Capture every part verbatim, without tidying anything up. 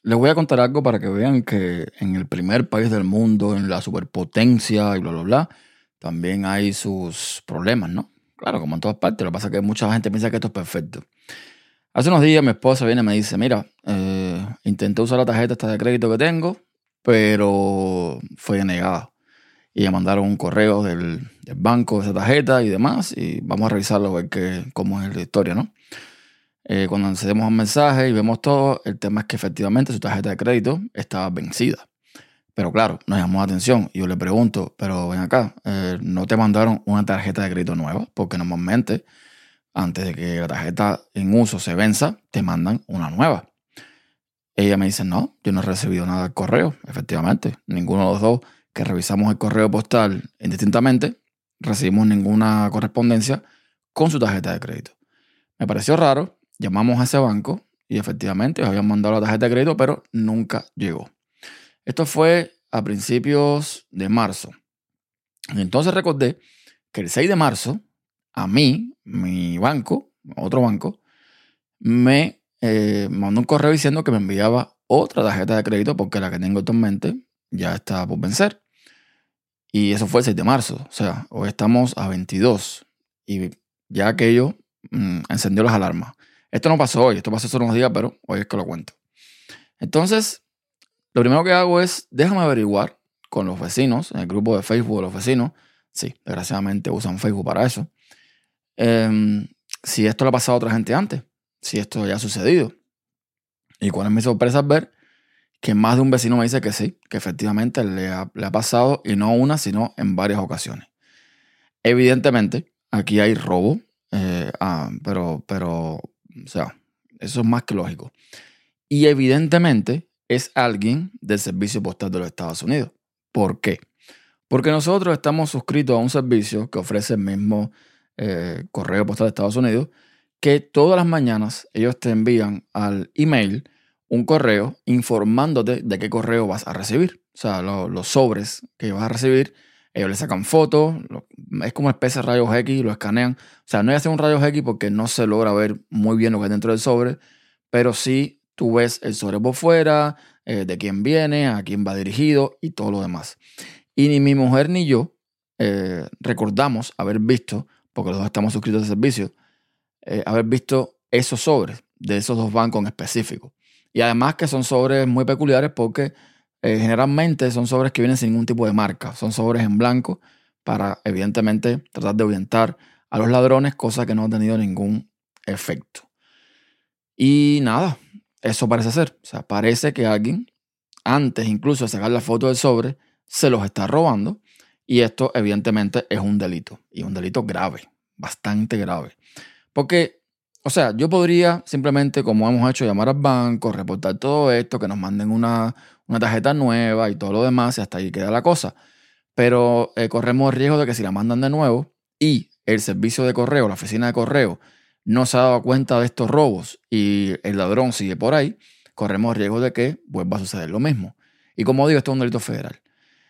les voy a contar algo para que vean que en el primer país del mundo, en la superpotencia y bla, bla, bla, también hay sus problemas, ¿no? Claro, como en todas partes. Lo que pasa es que mucha gente piensa que esto es perfecto. Hace unos días mi esposa viene y me dice, mira, eh, intenté usar la tarjeta esta de crédito que tengo, pero fue denegada. Y me mandaron un correo del, del banco de esa tarjeta y demás, y vamos a revisarlo, a ver qué, cómo es la historia, ¿no? Eh, cuando accedemos a un mensaje y vemos todo, el tema es que efectivamente su tarjeta de crédito estaba vencida. Pero claro, nos llamó la atención y yo le pregunto, pero ven acá, eh, ¿no te mandaron una tarjeta de crédito nueva? Porque normalmente, antes de que la tarjeta en uso se venza, te mandan una nueva. Ella me dice, no, yo no he recibido nada del correo. Efectivamente, ninguno de los dos que revisamos el correo postal indistintamente recibimos ninguna correspondencia con su tarjeta de crédito. Me pareció raro, llamamos a ese banco y efectivamente ellos habían mandado la tarjeta de crédito, pero nunca llegó. Esto fue a principios de marzo. Y entonces recordé que el seis de marzo, a mí, mi banco, otro banco, me eh, mandó un correo diciendo que me enviaba otra tarjeta de crédito porque la que tengo actualmente ya está por vencer. Y eso fue el seis de marzo. O sea, hoy estamos a veintidós. Y ya aquello mmm, encendió las alarmas. Esto no pasó hoy, esto pasó hace unos días, pero hoy es que lo cuento. Entonces, lo primero que hago es, déjame averiguar con los vecinos, en el grupo de Facebook de los vecinos, sí, desgraciadamente usan Facebook para eso, eh, si esto le ha pasado a otra gente antes, si esto ya ha sucedido. Y cuál es mi sorpresa al ver que más de un vecino me dice que sí, que efectivamente le ha, le ha pasado, y no una, sino en varias ocasiones. Evidentemente, aquí hay robo, eh, ah, pero, pero, o sea, eso es más que lógico. Y evidentemente es alguien del Servicio Postal de los Estados Unidos. ¿Por qué? Porque nosotros estamos suscritos a un servicio que ofrece el mismo eh, correo postal de Estados Unidos, que todas las mañanas ellos te envían al email un correo informándote de qué correo vas a recibir. O sea, lo, los sobres que vas a recibir, ellos le sacan fotos, lo, es como una especie de rayos X, lo escanean. O sea, no hay que hacer un rayos X porque no se logra ver muy bien lo que hay dentro del sobre, pero sí tú ves el sobre por fuera, eh, de quién viene, a quién va dirigido y todo lo demás. Y ni mi mujer ni yo eh, recordamos haber visto, porque los dos estamos suscritos al servicio, eh, haber visto esos sobres de esos dos bancos en específico. Y además que son sobres muy peculiares porque eh, generalmente son sobres que vienen sin ningún tipo de marca. Son sobres en blanco para, evidentemente, tratar de ahuyentar a los ladrones, cosa que no ha tenido ningún efecto. Y nada, eso parece ser. O sea, parece que alguien, antes incluso de sacar la foto del sobre, se los está robando. Y esto, evidentemente, es un delito. Y un delito grave, bastante grave. Porque, o sea, yo podría simplemente, como hemos hecho, llamar al banco, reportar todo esto, que nos manden una, una tarjeta nueva y todo lo demás, y hasta ahí queda la cosa. Pero eh, corremos el riesgo de que si la mandan de nuevo y el servicio de correo, la oficina de correo, no se ha dado cuenta de estos robos y el ladrón sigue por ahí, corremos el riesgo de que vuelva a suceder lo mismo. Y como digo, esto es un delito federal.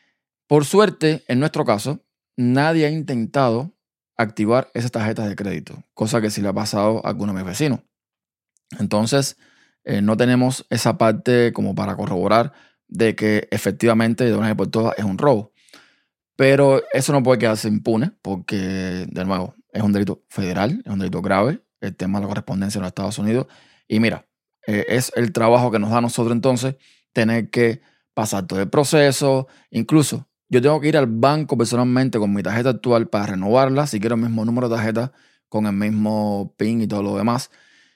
Por suerte, en nuestro caso, nadie ha intentado activar esas tarjetas de crédito, cosa que sí le ha pasado a algunos de mis vecinos. Entonces, eh, no tenemos esa parte como para corroborar de que efectivamente de una vez por todas es un robo. Pero eso no puede quedarse impune porque, de nuevo, es un delito federal, es un delito grave, el tema de la correspondencia en los Estados Unidos. Y mira, eh, es el trabajo que nos da a nosotros entonces tener que pasar todo el proceso. Incluso yo tengo que ir al banco personalmente con mi tarjeta actual para renovarla, si quiero el mismo número de tarjeta, con el mismo PIN y todo lo demás.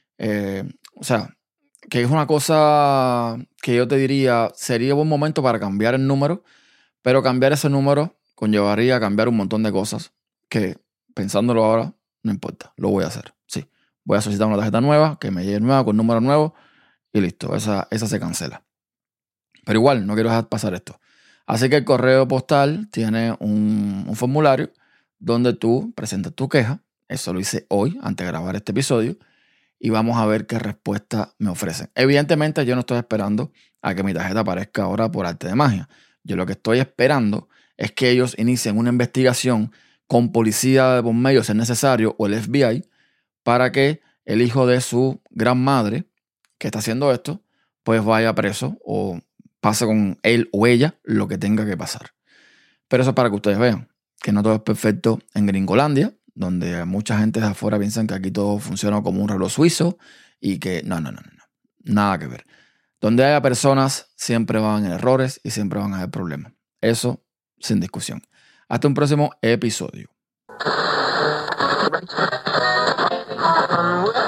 Eh, o sea, que es una cosa que yo te diría, sería buen momento para cambiar el número, pero cambiar ese número conllevaría a cambiar un montón de cosas que, pensándolo ahora, no importa, lo voy a hacer. Sí, voy a solicitar una tarjeta nueva, que me llegue nueva, con número nuevo, y listo, esa, esa se cancela. Pero igual, no quiero dejar pasar esto. Así que el correo postal tiene un, un formulario donde tú presentas tu queja. Eso lo hice hoy, antes de grabar este episodio, y vamos a ver qué respuesta me ofrecen. Evidentemente, yo no estoy esperando a que mi tarjeta aparezca ahora por arte de magia. Yo lo que estoy esperando es que ellos inicien una investigación con policía de por medio, si es necesario, o el F B I, para que el hijo de su gran madre, que está haciendo esto, pues vaya preso o pase con él o ella lo que tenga que pasar. Pero eso es para que ustedes vean que no todo es perfecto en Gringolandia, donde mucha gente de afuera piensan que aquí todo funciona como un reloj suizo y que no, no, no, no, nada que ver. Donde haya personas siempre van a haber errores y siempre van a haber problemas. Eso sin discusión. Hasta un próximo episodio.